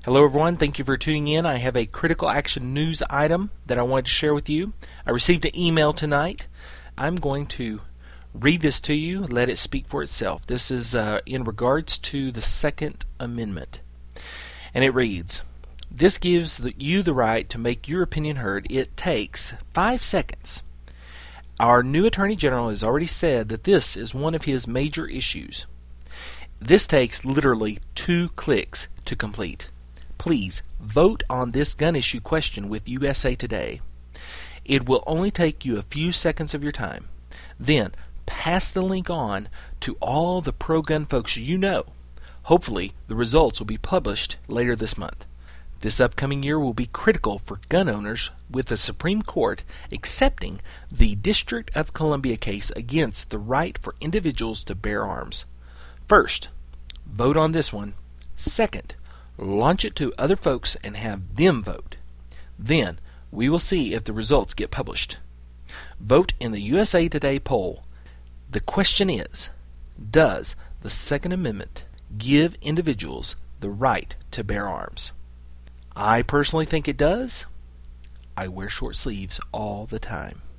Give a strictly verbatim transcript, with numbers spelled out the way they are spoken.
Hello everyone, thank you for tuning in. I have a critical action news item that I wanted to share with you. I received an email tonight. I'm going to read this to you, let it speak for itself. This is uh, in regards to the Second Amendment. And it reads, "This gives the, you the right to make your opinion heard. It takes five seconds. Our new Attorney General has already said that this is one of his major issues. This takes literally two clicks to complete. Please vote on this gun issue question with U S A Today. It will only take you a few seconds of your time. Then pass the link on to all the pro-gun folks you know. Hopefully the results will be published later this month. This upcoming year will be critical for gun owners, with the Supreme Court accepting the District of Columbia case against the right for individuals to bear arms. First, vote on this one. Second, launch it to other folks and have them vote. Then we will see if the results get published. Vote in the U S A Today poll. The question is, does the Second Amendment give individuals the right to bear arms? I personally think it does. I wear short sleeves all the time."